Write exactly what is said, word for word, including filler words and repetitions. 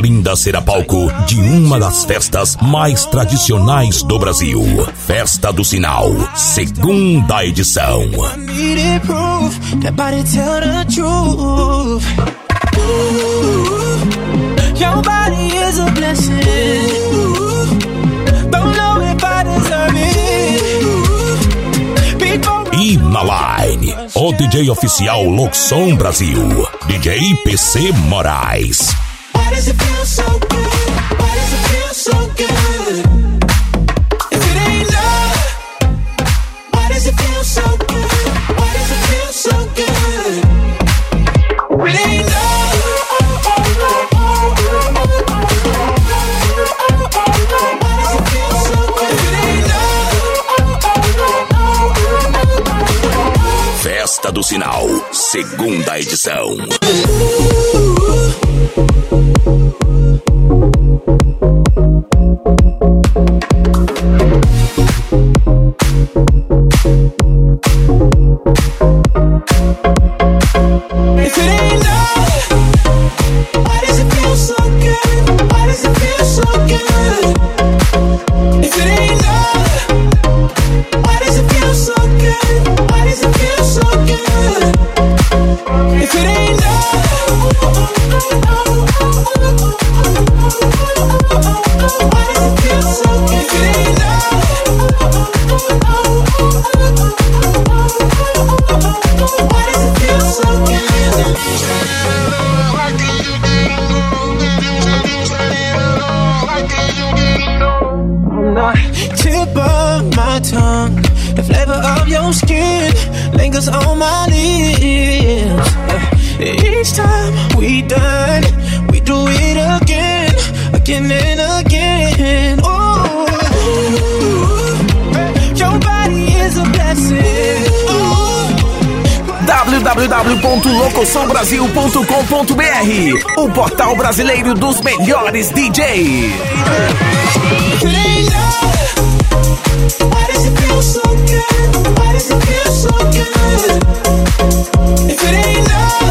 Olinda será palco de uma das festas mais tradicionais do Brasil. Festa do Sinal, segunda edição. E na line, o D J oficial Loxon Brasil, D J P C Moraes. Why does it feel so good? Why does it feel so good? If it ain't love, why does it feel so good? Why does it feel so good? If it ain't love, why does it feel so good? If it ain't love. Festa do Sinal, segunda edição. Tip of my tongue, the flavor of your skin lingers on my lips. Each time we done, we do it again, again and again. Oh, your body is a blessing. w w w ponto locoção brasil ponto com ponto b r, o portal brasileiro dos melhores D Js. Why does it feel so good? Why does it feel so good? If it ain't love.